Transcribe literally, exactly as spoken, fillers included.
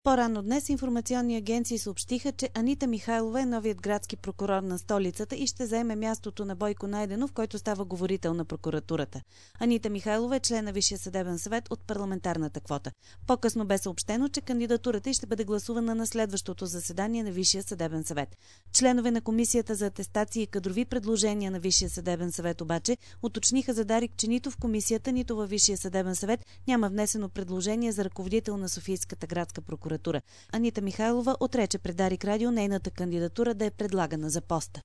По-рано днес информационни агенции съобщиха, че Анита Михайлова е новият градски прокурор на столицата и ще заеме мястото на Бойко Найденов, който става говорител на прокуратурата. Анита Михайлова е член на Висшия съдебен съвет от парламентарната квота. По-късно бе съобщено, че кандидатурата й ще бъде гласувана на следващото заседание на Висшия съдебен съвет. Членове на Комисията за атестации и кадрови предложения на Висшия съдебен съвет обаче уточниха за Дарик, че нито в комисията, нито във Висшия съдебен съвет няма внесено предложение за ръководител на Софийската градска прокуратура. Анита Михайлова отрече пред Дарик Радио нейната кандидатура да е предлагана за поста.